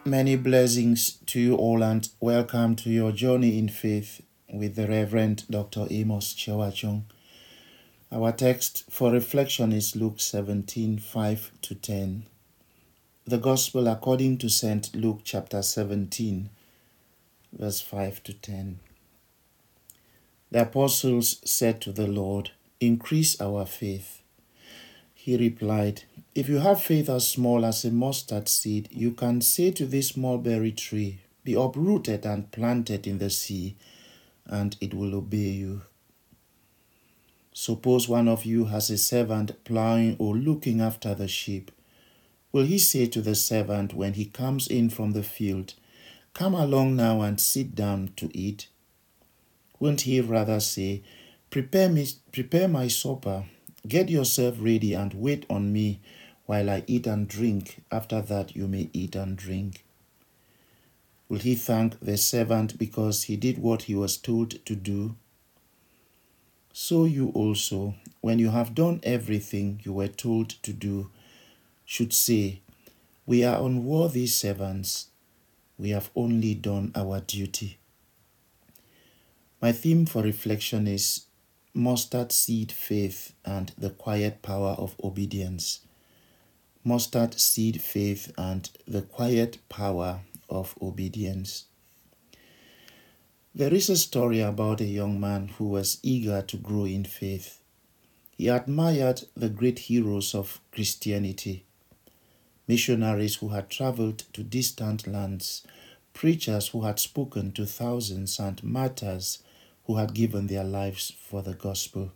Many blessings to you all and welcome to your journey in faith with the Reverend Dr. Amos Chewachung. Our text for reflection is Luke 17:5 to 10. The Gospel according to St. Luke chapter 17, verse 5 to 10. The apostles said to the Lord, "Increase our faith." He replied, "If you have faith as small as a mustard seed, you can say to this mulberry tree, 'Be uprooted and planted in the sea,' and it will obey you. Suppose one of you has a servant plowing or looking after the sheep. Will he say to the servant when he comes in from the field, 'Come along now and sit down to eat'? Won't he rather say, 'Prepare my supper, get yourself ready and wait on me while I eat and drink, after that you may eat and drink'? Will he thank the servant because he did what he was told to do? So you also, when you have done everything you were told to do, should say, 'We are unworthy servants. We have only done our duty.'" My theme for reflection is mustard seed faith and the quiet power of obedience. Mustard seed faith and the quiet power of obedience. There is a story about a young man who was eager to grow in faith. He admired the great heroes of Christianity, missionaries who had traveled to distant lands, preachers who had spoken to thousands, and martyrs who had given their lives for the gospel.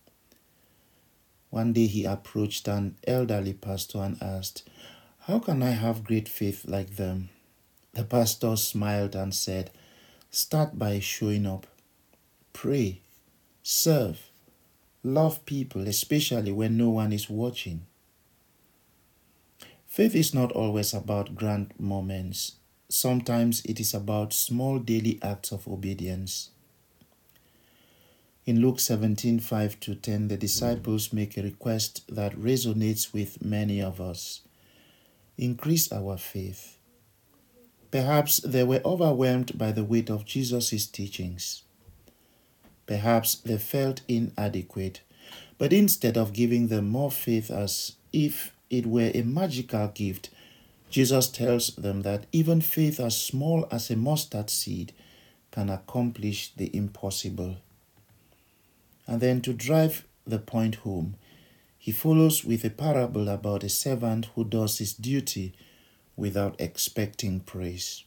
One day he approached an elderly pastor and asked, "How can I have great faith like them?" The pastor smiled and said, "Start by showing up. Pray, serve, love people, especially when no one is watching." Faith is not always about grand moments. Sometimes it is about small daily acts of obedience. In Luke 17:5 to 10, the disciples make a request that resonates with many of us. Increase our faith. Perhaps they were overwhelmed by the weight of Jesus' teachings. Perhaps they felt inadequate, but instead of giving them more faith as if it were a magical gift, Jesus tells them that even faith as small as a mustard seed can accomplish the impossible. And then to drive the point home, he follows with a parable about a servant who does his duty without expecting praise.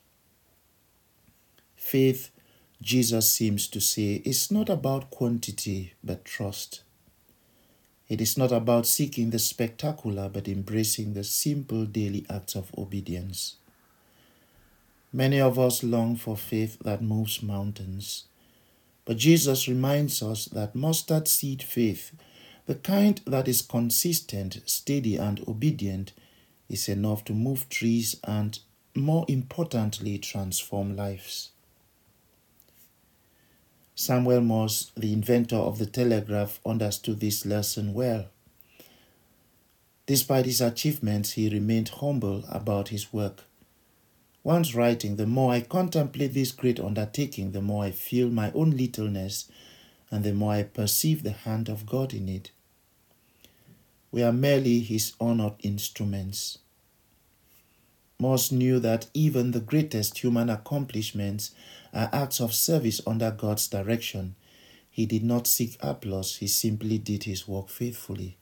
Faith, Jesus seems to say, is not about quantity but trust. It is not about seeking the spectacular but embracing the simple daily acts of obedience. Many of us long for faith that moves mountains. But Jesus reminds us that mustard seed faith, the kind that is consistent, steady, and obedient, is enough to move trees and, more importantly, transform lives. Samuel Morse, the inventor of the telegraph, understood this lesson well. Despite his achievements, he remained humble about his work. Once writing, "The more I contemplate this great undertaking, the more I feel my own littleness, and the more I perceive the hand of God in it. We are merely his honored instruments." Morse knew that even the greatest human accomplishments are acts of service under God's direction. He did not seek applause, he simply did his work faithfully.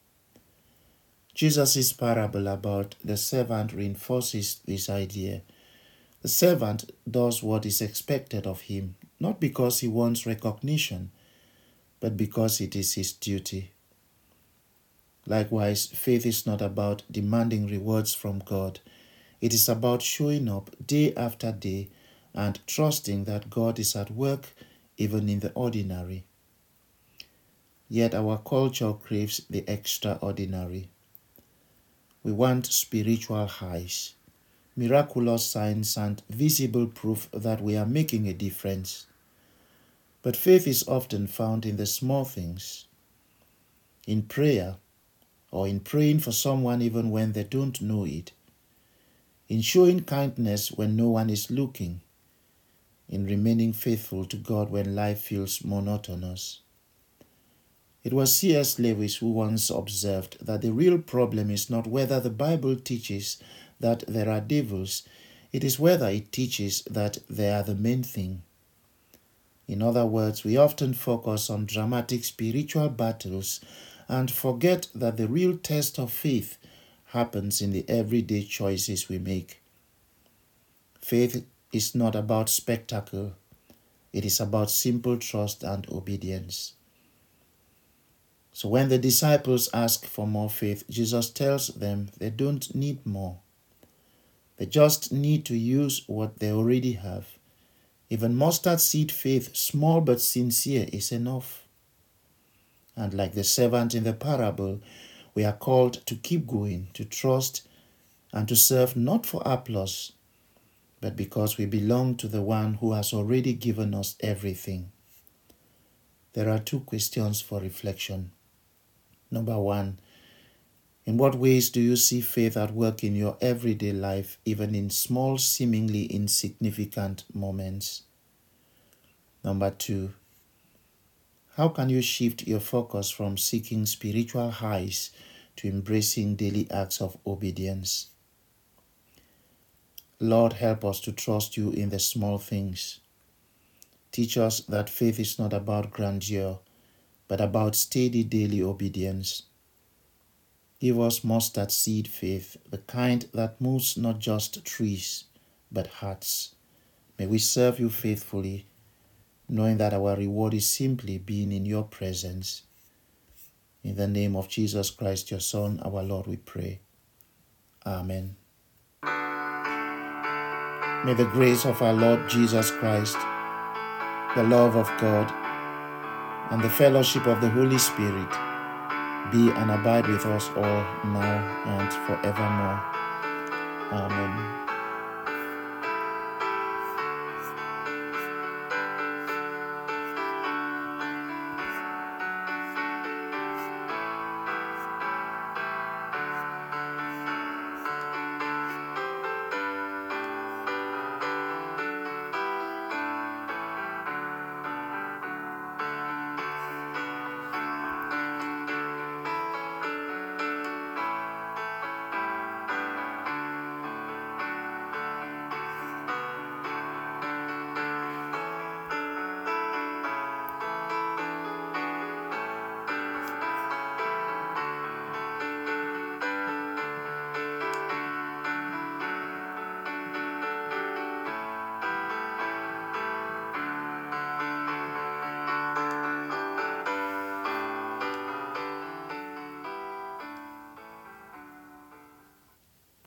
Jesus' parable about the servant reinforces this idea. The servant does what is expected of him, not because he wants recognition, but because it is his duty. Likewise, faith is not about demanding rewards from God. It is about showing up day after day and trusting that God is at work even in the ordinary. Yet our culture craves the extraordinary. We want spiritual highs, miraculous signs, and visible proof that we are making a difference. But faith is often found in the small things, in prayer, or in praying for someone even when they don't know it, in showing kindness when no one is looking, in remaining faithful to God when life feels monotonous. It was C.S. Lewis who once observed that the real problem is not whether the Bible teaches that there are devils, it is whether it teaches that they are the main thing. In other words, we often focus on dramatic spiritual battles and forget that the real test of faith happens in the everyday choices we make. Faith is not about spectacle. It is about simple trust and obedience. So when the disciples ask for more faith, Jesus tells them they don't need more. They just need to use what they already have. Even mustard seed faith, small but sincere, is enough. And like the servant in the parable, we are called to keep going, to trust, and to serve not for applause, but because we belong to the one who has already given us everything. There are 2 questions for reflection. Number 1, in what ways do you see faith at work in your everyday life, even in small, seemingly insignificant moments? Number 2, how can you shift your focus from seeking spiritual highs to embracing daily acts of obedience? Lord, help us to trust you in the small things. Teach us that faith is not about grandeur, but about steady daily obedience. Give us mustard seed faith, the kind that moves not just trees, but hearts. May we serve you faithfully, knowing that our reward is simply being in your presence. In the name of Jesus Christ, your Son, our Lord, we pray. Amen. May the grace of our Lord Jesus Christ, the love of God, and the fellowship of the Holy Spirit be and abide with us all now and forevermore. Amen.